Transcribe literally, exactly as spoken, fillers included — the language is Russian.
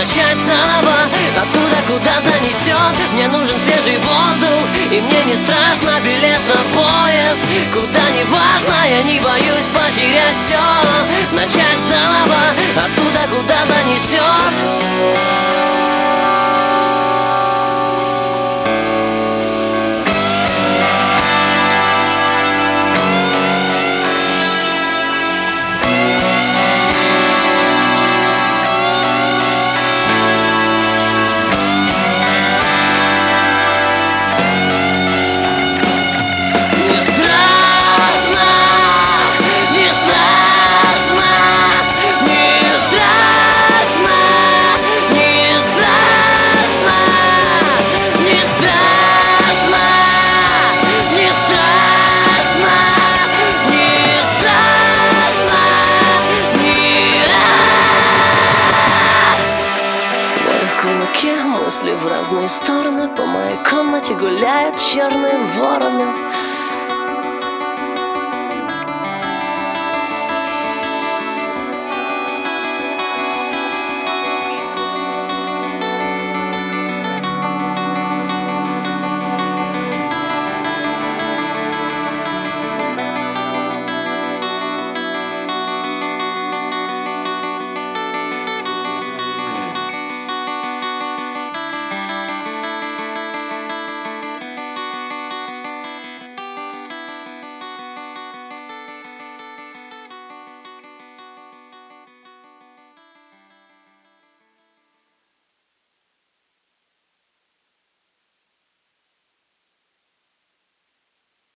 начать заново, оттуда, куда занесет. Мне нужен свежий воздух, и мне не страшно билет на поезд. Куда не важно, я не боюсь потерять все. Начать заново, оттуда, куда занесет. Мысли в разные стороны, по моей комнате гуляют черные вороны.